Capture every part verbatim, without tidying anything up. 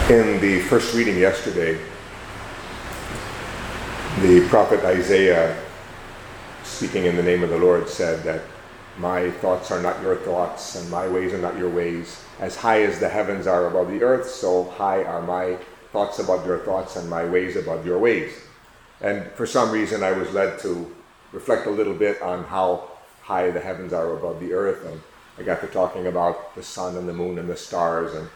In the first reading yesterday, the prophet Isaiah, speaking in the name of the Lord, said that my thoughts are not your thoughts and my ways are not your ways. As high as the heavens are above the earth, so high are my thoughts above your thoughts and my ways above your ways. And for some reason I was led to reflect a little bit on how high the heavens are above the earth, and I got to talking about the sun and the moon and the stars, and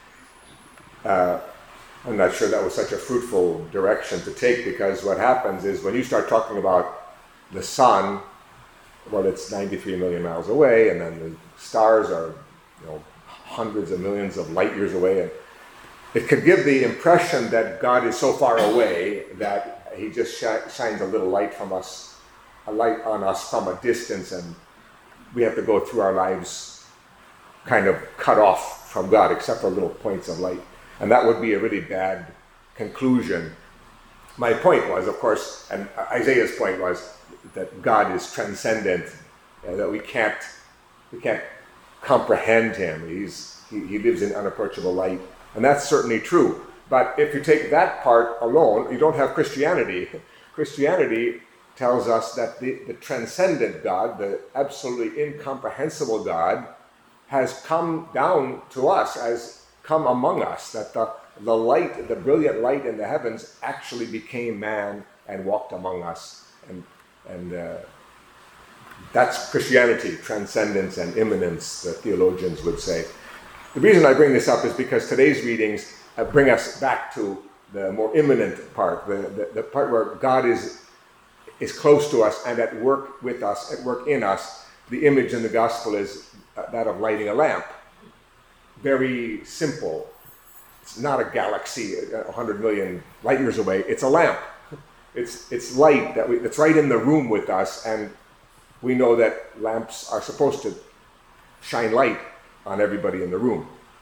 Uh, I'm not sure that was such a fruitful direction to take, because what happens is when you start talking about the sun, well, it's ninety-three million miles away, and then the stars are, you know, hundreds of millions of light years away, and it could give the impression that God is so far away that he just sh- shines a little light from us, a light on us from a distance, and we have to go through our lives kind of cut off from God, except for little points of light. And that would be a really bad conclusion. My point was, of course, and Isaiah's point was that God is transcendent, uh, that we can't we can't comprehend him. He's he, he lives in unapproachable light, and that's certainly true. But if you take that part alone, you don't have Christianity. Christianity tells us that the, the transcendent God, the absolutely incomprehensible God, has come down to us as come among us, that the, the light, the brilliant light in the heavens actually became man and walked among us. And, and uh, that's Christianity, transcendence and immanence, the theologians would say. The reason I bring this up is because today's readings uh, bring us back to the more immanent part, the, the, the part where God is, is close to us and at work with us, at work in us. The image in the gospel is uh, that of lighting a lamp. Very simple. It's not a galaxy one hundred million light years away. It's a lamp. It's it's light that we, that's right in the room with us, and we know that lamps are supposed to shine light on everybody in the room.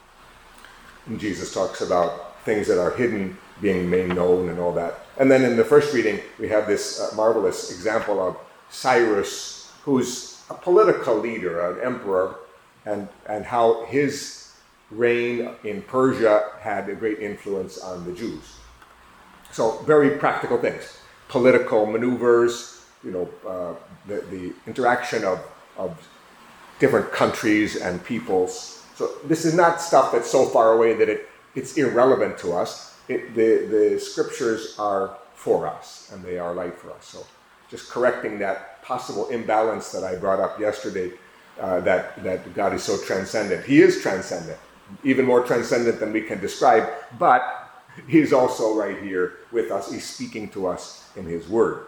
And Jesus talks about things that are hidden being made known and all that. And then in the first reading, we have this uh, marvelous example of Cyrus, who's a political leader, an emperor, and and how his reign in Persia had a great influence on the Jews. So very practical things, political maneuvers, you know, uh, the, the interaction of, of different countries and peoples. So this is not stuff that's so far away that it, it's irrelevant to us. It, the, the scriptures are for us, and they are light for us. So just correcting that possible imbalance that I brought up yesterday, uh, that, that God is so transcendent. He is transcendent. Even more transcendent than we can describe, but he's also right here with us. He's speaking to us in his word.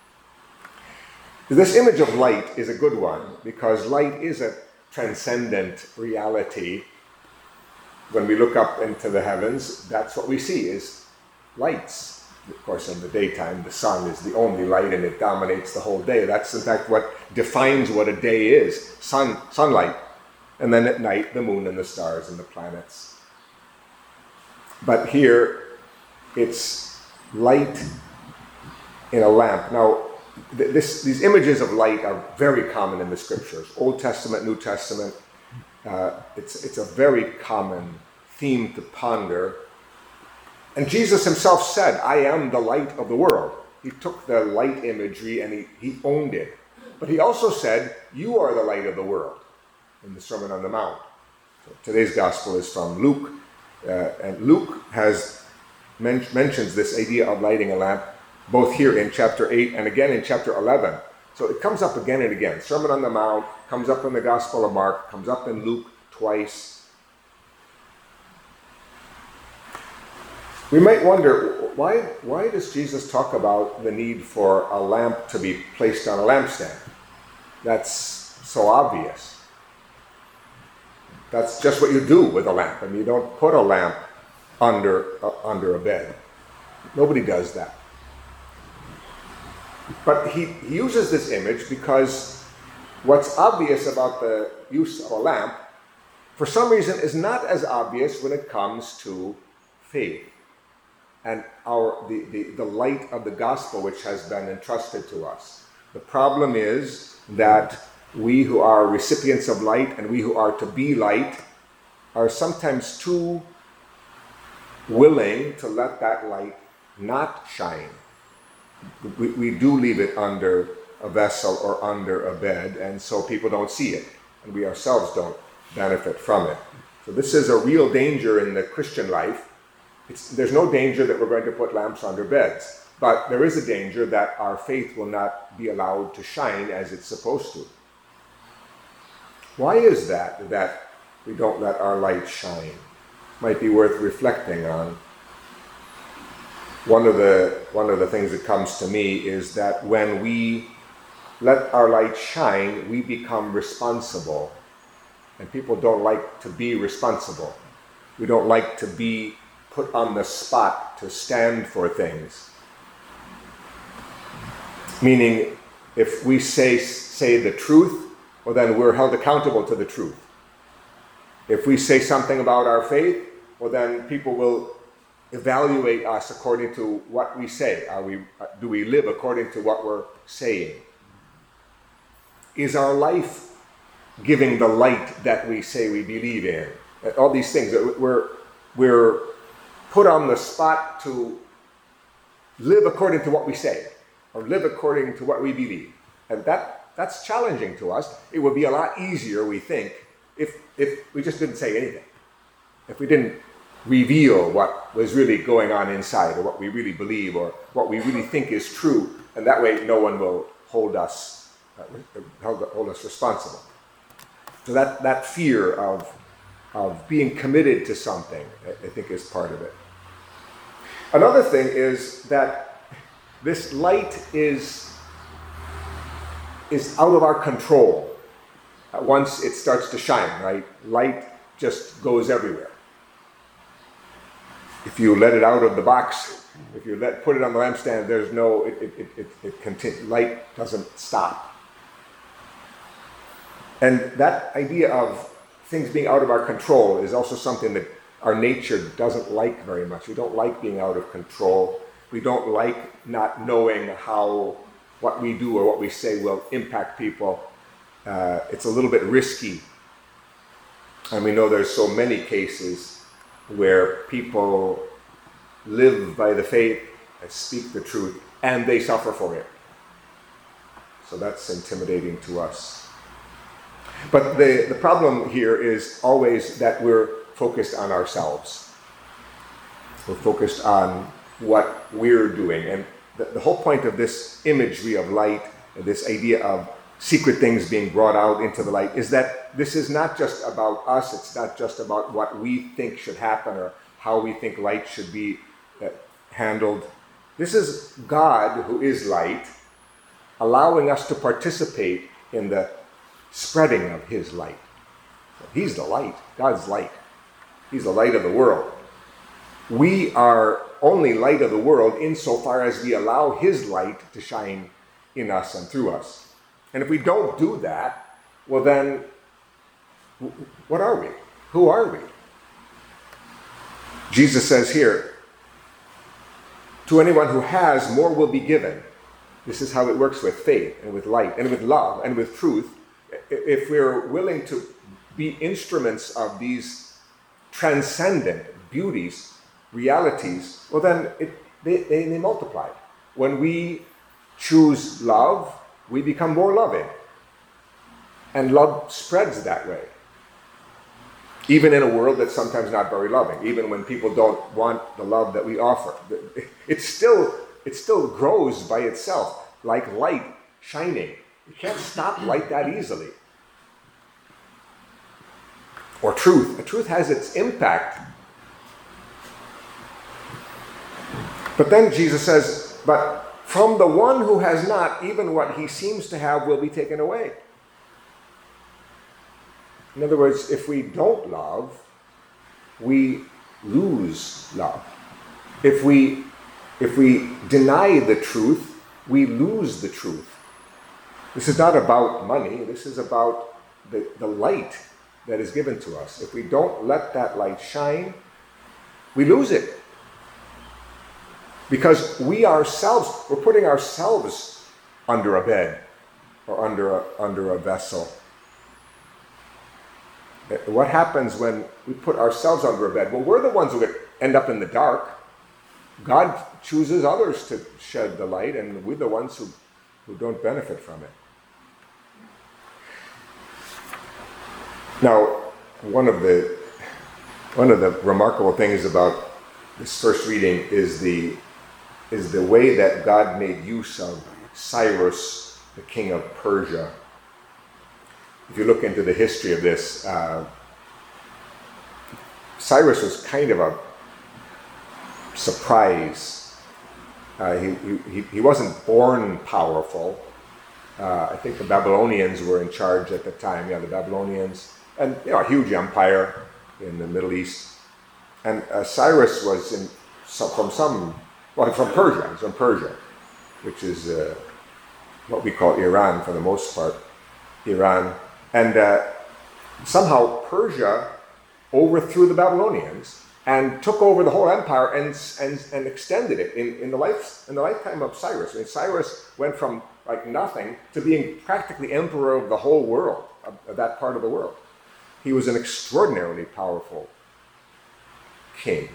This image of light is a good one, because light is a transcendent reality. When we look up into the heavens, that's what we see, is lights. Of course, in the daytime, the sun is the only light, and it dominates the whole day. That's in fact what defines what a day is, sun, sunlight. And then at night, the moon and the stars and the planets. But here, it's light in a lamp. Now, th- this, these images of light are very common in the scriptures. Old Testament, New Testament. Uh, it's, it's a very common theme to ponder. And Jesus himself said, I am the light of the world. He took the light imagery and he, he owned it. But he also said, you are the light of the world, in the Sermon on the Mount. So today's gospel is from Luke, uh, and Luke has men- mentions this idea of lighting a lamp both here in chapter eight and again in chapter eleven. So it comes up again and again. Sermon on the Mount comes up in the Gospel of Mark, comes up in Luke twice. We might wonder, why, why does Jesus talk about the need for a lamp to be placed on a lampstand? That's so obvious. That's just what you do with a lamp. I mean, you don't put a lamp under uh, under a bed. Nobody does that. But he, he uses this image because what's obvious about the use of a lamp, for some reason, is not as obvious when it comes to faith and our the, the, the light of the gospel which has been entrusted to us. The problem is that we who are recipients of light and we who are to be light are sometimes too willing to let that light not shine. We, we do leave it under a vessel or under a bed, and so people don't see it, and we ourselves don't benefit from it. So this is a real danger in the Christian life. It's, there's no danger that we're going to put lamps under beds, but there is a danger that our faith will not be allowed to shine as it's supposed to. Why is that, that we don't let our light shine? Might be worth reflecting on. One of the one of the things that comes to me is that when we let our light shine, we become responsible. And people don't like to be responsible. We don't like to be put on the spot to stand for things. Meaning, if we say say the truth, well then we're held accountable to the truth. If we say something about our faith, well then people will evaluate us according to what we say. Are we, do we live according to what we're saying? Is our life giving the light that we say we believe in? All these things. We're, we're put on the spot to live according to what we say, or live according to what we believe. And that, that's challenging to us. It would be a lot easier, we think, if, if we just didn't say anything. If we didn't reveal what was really going on inside, or what we really believe, or what we really think is true, and that way no one will hold us uh, hold, hold us responsible. So that, that fear of, of being committed to something, I, I think, is part of it. Another thing is that this light is, is out of our control. Uh, once it starts to shine, right? Light just goes everywhere. If you let it out of the box, if you let put it on the lampstand, there's no, it, it, it, it, it continue, light doesn't stop. And that idea of things being out of our control is also something that our nature doesn't like very much. We don't like being out of control. We don't like not knowing how what we do or what we say will impact people. Uh, it's a little bit risky. And we know there's so many cases where people live by the faith and speak the truth, and they suffer for it. So that's intimidating to us. But the, the problem here is always that we're focused on ourselves. We're focused on what we're doing. And the, the whole point of this imagery of light, and this idea of secret things being brought out into the light, is that this is not just about us. It's not just about what we think should happen or how we think light should be uh, handled. This is God, who is light, allowing us to participate in the spreading of his light. He's the light. God's light. He's the light of the world. We are only light of the world insofar as we allow his light to shine in us and through us. And if we don't do that, well then, what are we? Who are we? Jesus says here, to anyone who has, more will be given. This is how it works with faith and with light and with love and with truth. If we're willing to be instruments of these transcendent beauties, realities, well then it, they, they, they multiply. When we choose love, we become more loving. And love spreads that way. Even in a world that's sometimes not very loving, even when people don't want the love that we offer. It still, it still grows by itself, like light shining. You can't stop light that easily. Or truth. The truth has its impact. But then Jesus says, but from the one who has not, even what he seems to have will be taken away. In other words, if we don't love, we lose love. If we, if we deny the truth, we lose the truth. This is not about money. This is about the, the light that is given to us. If we don't let that light shine, we lose it. Because we ourselves, we're putting ourselves under a bed or under a, under a vessel. What happens when we put ourselves under a bed? Well, we're the ones who get end up in the dark. God chooses others to shed the light, and we're the ones who, who don't benefit from it. Now, one of the one of the remarkable things about this first reading is the is the way that God made use of Cyrus, the king of Persia. If you look into the history of this, uh, Cyrus was kind of a surprise. Uh, he, he, he wasn't born powerful. Uh, I think the Babylonians were in charge at the time. Yeah, the Babylonians, and you know, a huge empire in the Middle East. And uh, Cyrus was in some, from some, well, from Persia. He's from Persia, which is uh, what we call Iran for the most part, Iran. And uh, somehow Persia overthrew the Babylonians and took over the whole empire and and, and extended it in, in the life in the lifetime of Cyrus. I mean, Cyrus went from like nothing to being practically emperor of the whole world, of, of that part of the world. He was an extraordinarily powerful king.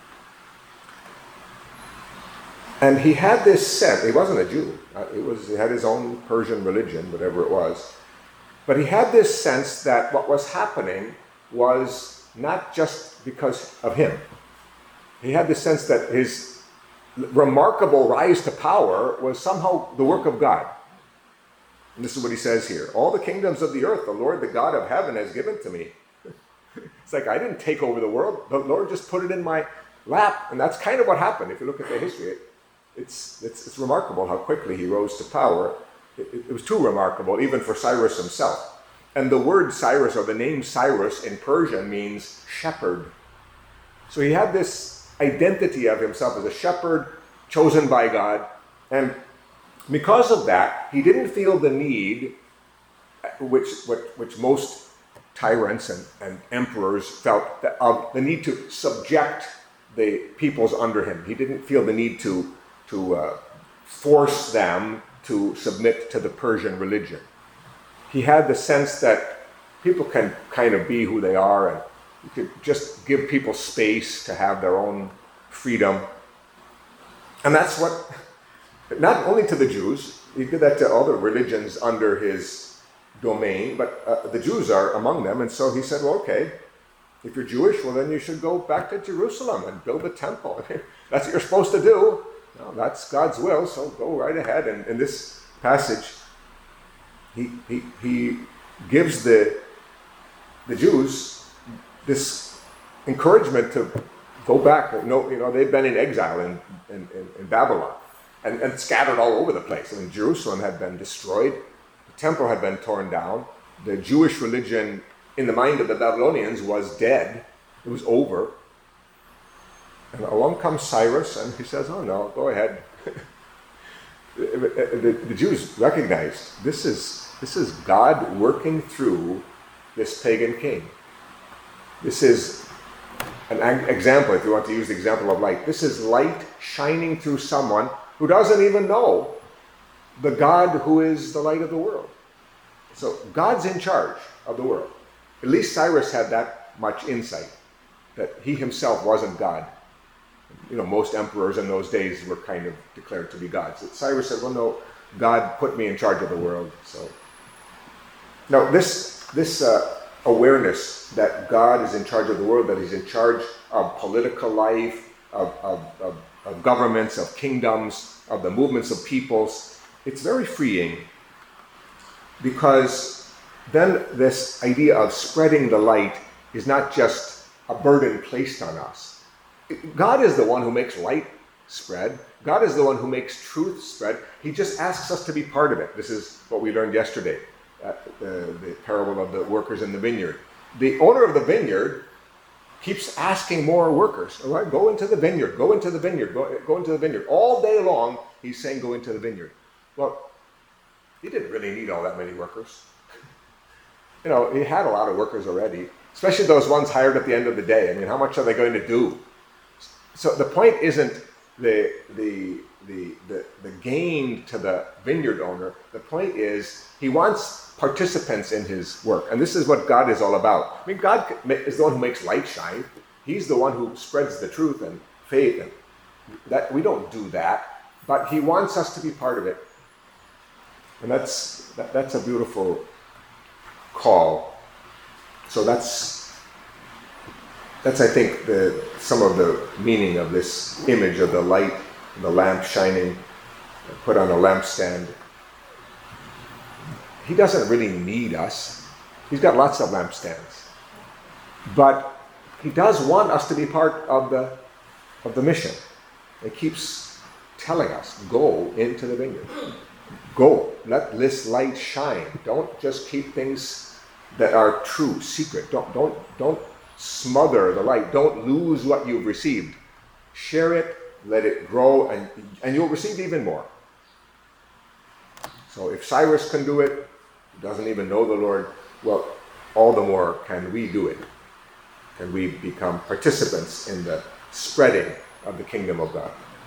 And he had this sense, he wasn't a Jew, uh, it was, he had his own Persian religion, whatever it was, but he had this sense that what was happening was not just because of him. He had this sense that his remarkable rise to power was somehow the work of God. And this is what he says here. All the kingdoms of the earth, the Lord, the God of heaven, has given to me. It's like I didn't take over the world. The Lord just put it in my lap. And that's kind of what happened. If you look at the history, it, it's, it's, it's remarkable how quickly he rose to power. It, it, it was too remarkable, even for Cyrus himself. And the word Cyrus, or the name Cyrus in Persian, means shepherd. So he had this identity of himself as a shepherd chosen by God. And because of that, he didn't feel the need, which, which, which most tyrants and, and emperors felt, that, of the need to subject the peoples under him. He didn't feel the need to, to uh, force them to submit to the Persian religion. He had the sense that people can kind of be who they are, and you could just give people space to have their own freedom. And that's what, not only to the Jews, he did that to other religions under his domain, but uh, the Jews are among them. And so he said, well, okay, if you're Jewish, well, then you should go back to Jerusalem and build a temple. That's what you're supposed to do. No, that's God's will, so go right ahead. And in this passage, he, he, he gives the, the Jews this encouragement to go back. No, you know, they've been in exile in, in, in Babylon and, and scattered all over the place. I mean, Jerusalem had been destroyed. The temple had been torn down. The Jewish religion, in the mind of the Babylonians, was dead. It was over. And along comes Cyrus, and he says, oh no, go ahead. the, the, the Jews recognized this is, this is God working through this pagan king. This is an example, if you want to use the example of light. This is light shining through someone who doesn't even know the God who is the light of the world. So God's in charge of the world. At least Cyrus had that much insight, that he himself wasn't God. You know, most emperors in those days were kind of declared to be gods. Cyrus said, well, no, God put me in charge of the world. So now this, this uh, awareness that God is in charge of the world, that he's in charge of political life, of, of, of, of governments, of kingdoms, of the movements of peoples, it's very freeing, because then this idea of spreading the light is not just a burden placed on us. God is the one who makes light spread. God is the one who makes truth spread. He just asks us to be part of it. This is what we learned yesterday, uh, the, the parable of the workers in the vineyard. The owner of the vineyard keeps asking more workers. All right, go into the vineyard, go into the vineyard, go, go into the vineyard. All day long, he's saying, go into the vineyard. Well, he didn't really need all that many workers. You know, he had a lot of workers already, especially those ones hired at the end of the day. I mean, how much are they going to do? So the point isn't the, the, the, the, the gain to the vineyard owner. The point is he wants participants in his work. And this is what God is all about. I mean, God is the one who makes light shine. He He's the one who spreads the truth and faith, and that we don't do that, but he wants us to be part of it. And that's that, that's a beautiful call. So that's that's I think the some of the meaning of this image of the light, the lamp shining, put on a lampstand. He doesn't really need us. He's got lots of lampstands. But he does want us to be part of the of the mission. He keeps telling us, go into the vineyard. Go. Let this light shine. Don't just keep things that are true secret. Don't don't don't smother the light. Don't lose what you've received. Share it, let it grow, and, and you'll receive even more. So if Cyrus can do it, he doesn't even know the Lord, well, all the more can we do it. Can we become participants in the spreading of the kingdom of God.